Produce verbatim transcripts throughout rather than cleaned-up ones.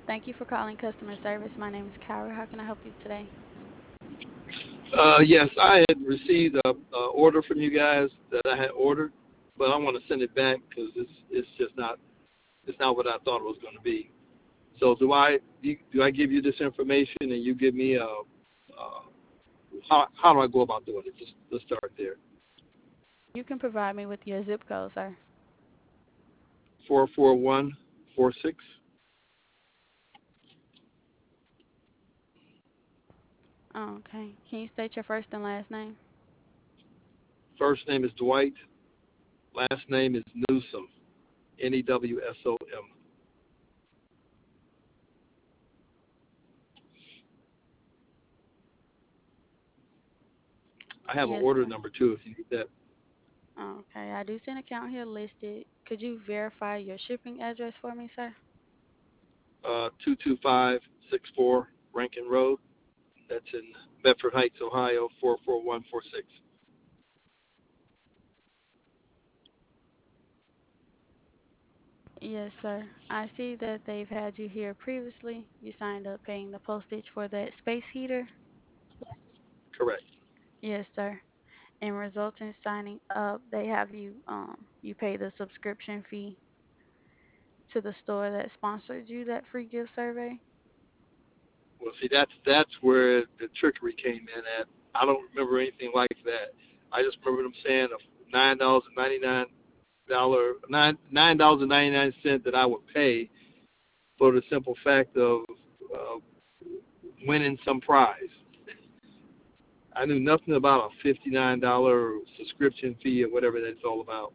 Thank you for calling customer service. My name is Kyra. How can I help you today? Uh, yes, I had received a, a order from you guys that I had ordered, but I want to send it back because it's it's just not it's not what I thought it was going to be. So do I do, do I give you this information and you give me a uh, how how do I go about doing it? Just let's start there. You can provide me with your zip code, sir. Four four one four six. Okay. Can you state your first and last name? First name is Dwight. Last name is Newsom. N E W S O M. I have an Yes, order sir. number too if you need that. Okay. I do see an account here listed. Could you verify your shipping address for me, sir? Uh, two two five six four Rankin Road. That's in Bedford Heights, Ohio, four four one four six. Yes, sir. I see that they've had you here previously. You signed up paying the postage for that space heater. Correct. Yes, sir. In resulting signing up, they have you um you pay the subscription fee to the store that sponsored you that free gift survey. Well, see, that's that's where the trickery came in at. I don't remember anything like that. I just remember them saying a nine dollars and ninety nine dollar nine nine dollars and ninety nine cent that I would pay for the simple fact of uh, winning some prize. I knew nothing about a fifty nine dollar subscription fee or whatever that's all about.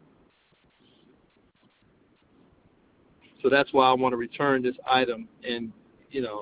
So that's why I want to return this item, and you know,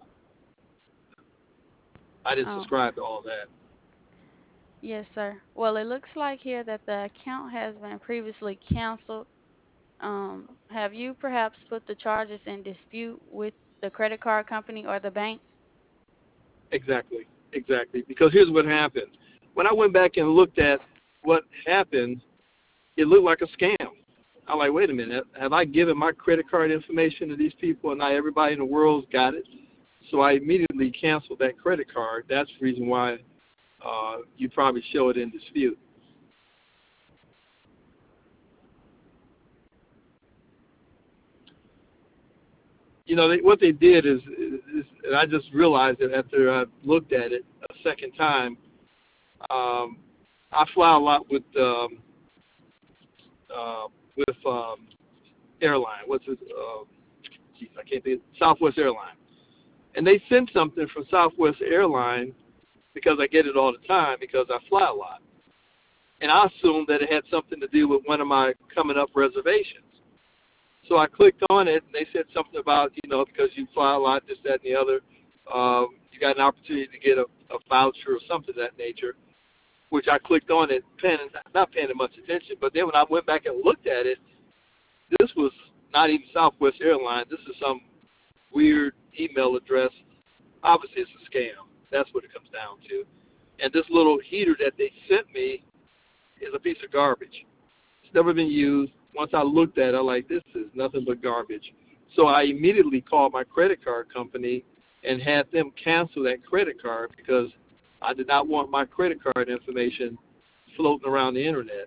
I didn't Okay. subscribe to all that. Yes, sir. Well, it looks like here that the account has been previously canceled. Um, have you perhaps put the charges in dispute with the credit card company or the bank? Exactly, exactly. Because here's what happened. When I went back and looked at what happened, it looked like a scam. I'm like, wait a minute, have I given my credit card information to these people and not everybody in the world's got it? So I immediately canceled that credit card. That's the reason why uh, you probably show it in dispute. You know, they, what they did is, is, and I just realized it after I looked at it a second time. Um, I fly a lot with um, uh, with um, airline. What's it? Uh, geez, I can't think. Southwest Airline. And they sent something from Southwest Airline because I get it all the time because I fly a lot. And I assumed that it had something to do with one of my coming up reservations. So I clicked on it, and they said something about, you know, because you fly a lot, this, that, and the other, um, you got an opportunity to get a, a voucher or something of that nature, which I clicked on it, paying, not paying much attention. But then when I went back and looked at it, this was not even Southwest Airlines. This is some weird email address. Obviously, it's a scam. That's what it comes down to. And this little heater that they sent me is a piece of garbage. It's never been used. Once I looked at it, I'm like, this is nothing but garbage. So I immediately called my credit card company and had them cancel that credit card because I did not want my credit card information floating around the internet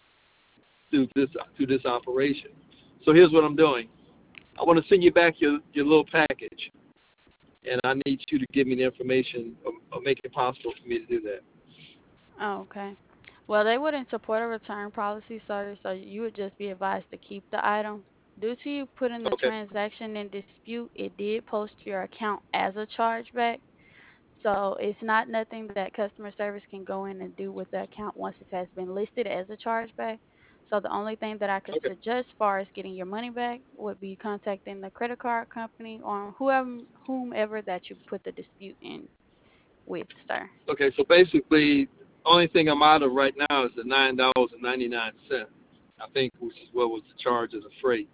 through this through this operation. So here's what I'm doing. I want to send you back your, your little package, and I need you to give me the information or, or make it possible for me to do that. Oh, okay. Well, they wouldn't support a return policy, sir, so you would just be advised to keep the item. Due to you putting the Okay. transaction in dispute, it did post your account as a chargeback. So it's not nothing that customer service can go in and do with the account once it has been listed as a chargeback. So the only thing that I could Okay. suggest as far as getting your money back would be contacting the credit card company or whoever whomever that you put the dispute in with, sir. Okay. So basically, only thing I'm out of right now is the nine dollars and ninety nine cents. I think, which is what was the charge of the freight.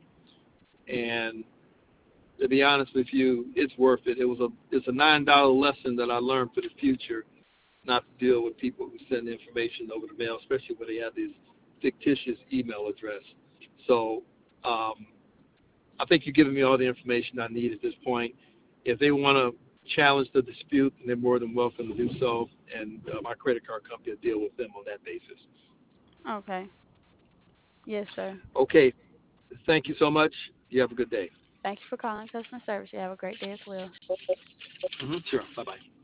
And to be honest with you, it's worth it. It was a it's a nine dollar lesson that I learned for the future, not to deal with people who send information over the mail, especially when they have this fictitious email address. So um, I think you've given me all the information I need at this point. If they want to challenge the dispute, then they're more than welcome to do so, and uh, my credit card company will deal with them on that basis. Okay. Yes, sir. Okay, thank you so much. You have a good day. Thank you for calling customer service. You have a great day as well. Hmm Sure. Bye bye.